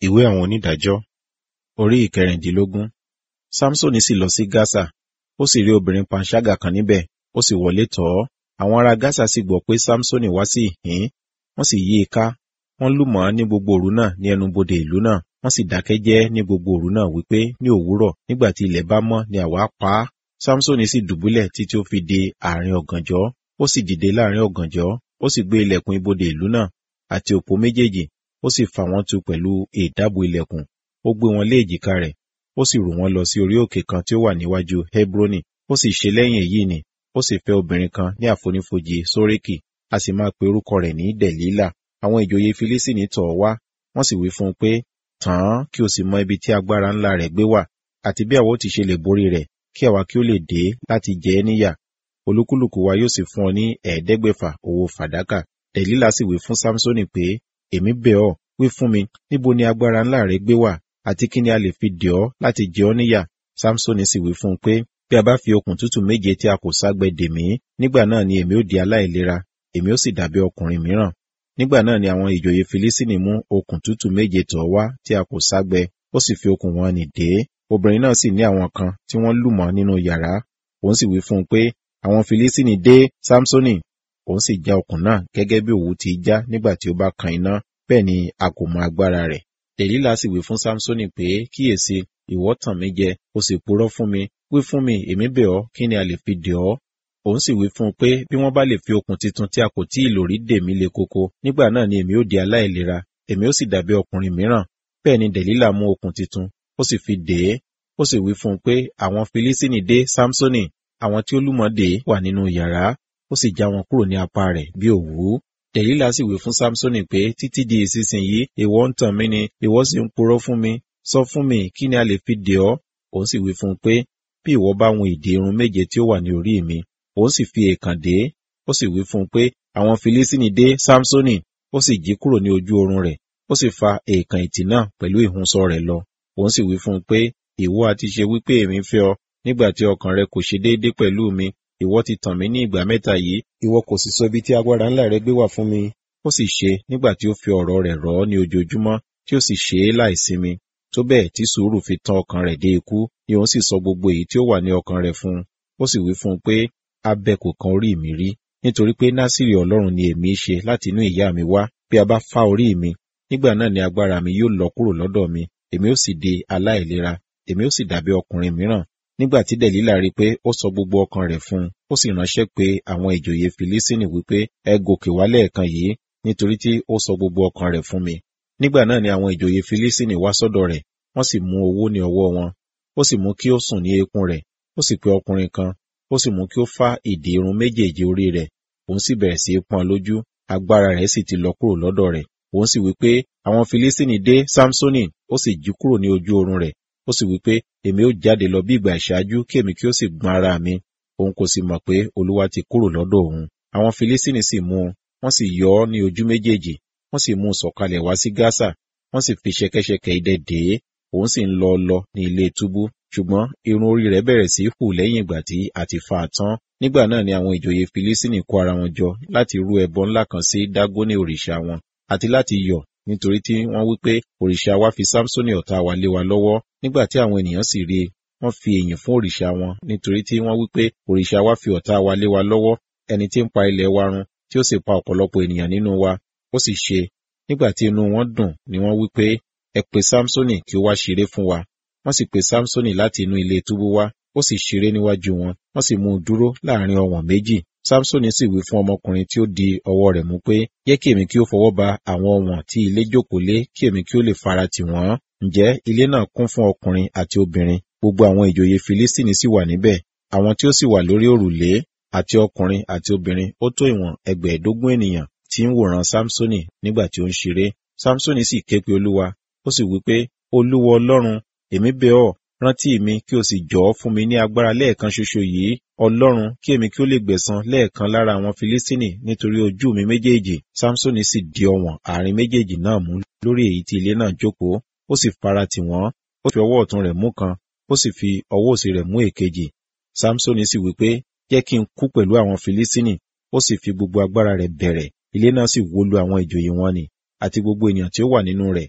Ìwé àwọn onídàájọ́, orí ìkẹrìndínlógún. Sámsónì sì lọ sí Gásà, ó sì rí obìnrin panṣágà kan níbẹ̀, ó sì wọlé tọ̀ ọ́. Àwọn ará Gásà sì gbọ́ pé Sámsónì wá sí ìhín, wọ́n sì yí i ká, wọ́n lù mọ́ ní gbogbo òru náà ní ẹnubodè ìlú náà, wọ́n sì dákẹ́ jẹ́ ní gbogbo òru náà wípé ní òwúrọ̀ nígbà tí ilẹ̀ bá mọ́ ni àwa pa á. Sámsónì sì dùbúlẹ̀ títí ó fi di àárín ọ̀gànjọ́, ó sì dìde láàrin ọ̀gànjọ́, ó sì gbé ilẹ̀kùn ibodè ìlú náà àti òpó méjèèjì, ó sì fà wọ́n tu pẹ̀lú ìdábò ilẹ̀kùn, ó gbé wọn lé èjìká rẹ̀, ó sì rù wọ́n lọ sí orí òkè kan tí ó wà níwájú Hebroni. Ó sì ṣe lẹ́yìn èyí ni, ó sì fẹ́ obìnrin kan ní àfonífojì Sórékì, a sì máa pe orúkọ rẹ̀ ní Dẹ̀lílà. Àwọn ìjòyè Filistini tọ̀ ọ́ wá, wọ́n sì wí fún un pé, tàn án kí o sì mọ ibi tí agbára ńlá rẹ̀ gbé wà, àti bí àwa ó ti ṣe lè borí rẹ̀, kí àwa kí ó lè dé láti jẹ ẹ́ níyà. Olúkúlùkù wa yóò sì fún ọ ní 500 owó fàdákà. Dẹ̀lílà sì wí fún Sámsónì pé, èmi bẹ̀ ọ́, wí fún mi, níbo ni agbára ńlá rẹ gbé wà, àti kí ni a lè fi dè ọ́ láti jẹ ọ́ níyà? Sámsónì sì wí fún un pé, bí a bá fi okùn tútù 7 tí a kò ságbẹ dè mí, nígbà náà ni èmi ó di aláìlera, èmi ó sì dàbí ọkùnrin mìíràn. Nígbà náà ni àwọn ìjòyè Filistini mú okùn tútù 7 tọ̀ wá tí a kò ságbẹ, ó sì fi okùn wọn nì dé. Obìnrin náà sì ní àwọn kan tí wọ́n lù mọ́ nínú yàrá. Òun sì wí fún un pé, àwọn Filistini dé Sámsónì. Òun sì já okùn náà gẹ́gẹ́ bí òwú ti já nígbà tí ó bá kan iná, bẹ́ẹ̀ ni a kò mọ agbára rẹ̀. Dẹ̀lílà sì wí fún Sámsónì pé, kíyèsí, ìwọ tàn mí jẹ, ó sì purọ́ fún mi, wí fún mi, èmi bẹ̀ ọ́, kí ni a lè fi dè ọ́? Òun sì wí fún un pé, bí wọ́n bá lè fi okùn titun tí a kò tí ì lò rí dè mí le koko, nígbà náà ni èmi ó di aláìlera, èmi ó sì dàbí ọkùnrin mìíràn. Bẹ́ẹ̀ ni Dẹ̀lílà mú okùn titun, ó sì fi dè é, ó sì wí fún un pé, àwọn Filistini dé Sámsónì, àwọn tí ó lù mọ́ dè wà nínú yàrá, ó sì já wọn kúrò ní apá rẹ̀ bí òwú. Dẹ̀lílà sì wí fún Sámsónì pé, títí di ìsinsìnyí, ìwọ ń tàn mí ni, ìwọ sì ń purọ́ fún mi, sọ fún mi, kí ni a lè fi dè ọ́? Òun sì wí fún un pé, bí ìwọ bá wọn ìdè irun 7 tí ó wà ní orí mi. Òun sì fi èèkàn dè é, ó sì wí fún un pé, àwọn Filistini dé Sámsónì, ó sì jí kúrò ní ojú oorun rẹ̀, ó sì fa èèkàn ìtì náà pẹ̀lú ìhunṣọ rẹ̀ lọ. Òun sì wí fún un pé, ìwọ ha ti ṣe wípé èmi fẹ́ ọ, nígbà tí ọkàn rẹ kò ṣe déédé pẹ̀lú mi, ìwọ ti tàn mí ní ìgbà 3 yìí, ìwọ kò sì sọ ibi tí agbára ńlá rẹ gbé wà fún mi. Ó sì ṣe nígbà tí ó fi ọ̀rọ̀ rẹ̀ rọ̀ ọ́ ní ojoojúmọ́, tí ó sì ṣe é láìsinmi, tó bẹ́ẹ̀ tí sùúrù fi tán ọkàn rẹ̀ dé ikú, ni òun sì sọ gbogbo èyí tí ó wà ní ọkàn rẹ̀ fún un. Ó sì wí fún un pé, abẹ kò kan orí mi rí, nítorí pé Násírì Ọlọ́run ni èmi ṣe láti inú ìyá mi wá. Bí a bá fá orí mi, nígbà náà ni agbára mi yóò lọ kúrò lọ́dọ̀ mi, èmi ó sì di aláìlera, èmi ó sì dàbí ọkùnrin mìíràn. Nígbà tí Dẹ̀lílà rí pé ó sọ gbogbo ọkàn rẹ̀ fún un, ó sì ránṣẹ́ pé àwọn ìjòyè Filistini wípé, ẹ gòkè wá lẹ́ẹ̀kan yìí, nítorí tí ó sọ gbogbo ọkàn rẹ̀ fún mi. Nígbà náà ni àwọn ìjòyè Filistini wá sọ́dọ̀ rẹ̀, wọ́n sì mú owó ní ọwọ́ wọn, ó sì mú kí ó sùn ní eékún rẹ̀, ó sì pe ọkùnrin kan, ó sì mú kí ó fá ìdè irun 7 orí rẹ̀, òun sì bẹ̀rẹ̀ sí í pọ́n lójú, agbára rẹ̀ sì ti lọ kúrò lọ́dọ̀ rẹ̀. Òun sì wí pé, àwọn Filistini dé Sámsónì, ó sì jí kúrò ní ojú oorun rẹ̀, ó sì wí pé, èmi ó jáde lọ bí ìgbà ìṣáájú kí èmi kí ó sì gbọ́n ara mi. Òun kò sì mọ̀ pé Olúwa ti kúrò lọ́dọ̀ òun. Àwọn Filistini sì mú un, wọ́n sì yọ ọ́ ní ojú méjèèjì, wọ́n sì mú un sọ̀kalẹ̀ wá sí Gásà, wọ́n sì fi ṣẹ̀kẹ̀ṣẹ̀kẹ̀ idẹ dè é, òun sì ń lọ ní ilé túbú, ṣùgbọ́n irun orí rẹ̀ bẹ̀rẹ̀ sí hù lẹ́yìn ìgbà tí a ti fá a tán. Nígbà náà ni àwọn ìjòyè Filistini kó ara wọn jọ láti rú ẹbọ ńlá kan sí Dágónì òrìṣà wọn, àti láti yọ̀, nítorí tí wọ́n wí pé òrìṣà wa fi Sámsónì ọ̀tá wa lé wa lọ́wọ́. Nígbà tí àwọn ènìyàn sì rí i, wọ́n fi ìyìn fún òrìṣà wọn, nítorí tí wọ́n wí pé òrìṣà wa fi ọ̀tá wa lé wa lọ́wọ́, ẹni tí ń pa ilẹ̀ wa run, tí ó sì pa ọ̀pọ̀lọpọ̀ ènìyàn nínú wa. Ó sì ṣe, nígbà tí inú wọn dùn ni wọ́n wí pé, ẹ pe Sámsónì kí ó wá ṣeré fún wa. Wọ́n sì pe Sámsónì láti inú ilé túbú wá, ó sì ṣeré níwájú wọn, wọ́n sì mú un dúró láàrin ọ̀wọ̀n méjì. Sámsónì sì wí fún ọmọkùnrin tí ó di ọwọ́ rẹ̀ mú pé, jẹ́ kí èmi kí ó fọwọ́ ba àwọn ọ̀wọ̀n tí ilé jókòó lé, kí èmi kí ó lè fara tì wọ́n. Ǹjẹ́ ilé náà kún fún ọkùnrin àti obìnrin, gbogbo àwọn ìjòyè Filistini sì wà níbẹ̀, àwọn tí ó sì wà lórí òrùlé, àti ọkùnrin àti obìnrin, ó tó ìwọ̀n 15 ènìyàn tí ń wòran Sámsónì nígbà tí ó ń ṣeré. Sámsónì sì ké pe Olúwa, ó sì wí pé, Olúwa Ọlọ́run, èmi bẹ̀ ọ́, rántí mi kí o sì jọ̀ọ́ fún mi ní agbára lẹ́ẹ̀kan ṣoṣo yìí, Ọlọ́run, kí èmi kí ó lè gbẹ̀san lẹ́ẹ̀kan lára àwọn Filistini nítorí ojú mi méjèèjì. Sámsónì sì di ọ̀wọ̀n àárín méjèèjì náà mú lórí èyí tí ilé náà jókòó, ó sì fara tì wọ́n, ó fi ọwọ́ ọ̀tún rẹ̀ mú kan, ó sì fi ọwọ́ òsì rẹ̀ mú èkejì. Sámsónì sì wí pé, jẹ́ kí n kú pẹ̀lú àwọn Filistini, ó sì fi gbogbo agbára rẹ̀ bẹ̀rẹ̀, ilé náà sì wó lu àwọn ìjòyè wọn nì, àti gbogbo ènìyàn tí ó wà nínú rẹ̀,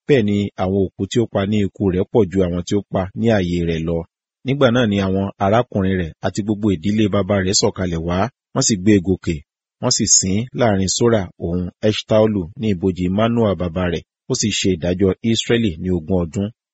bẹ́ẹ̀ ni àwọn òkú tí ó pa ní ikú rẹ̀ pọ̀ ju àwọn tí ó pa ní ààyè rẹ̀ lọ. Nígbà náà ni àwọn arákùnrin rẹ̀ àti gbogbo ìdílé baba rẹ̀ sọ̀kalẹ̀ wá, wọ́n sì gbé e gòkè, wọ́n sì sìn láàrin Sora òun Eṣtaolu ní ibojì Manoa baba rẹ̀, ó sì ṣe ìdájọ́ Israẹli ní 20 ọdún.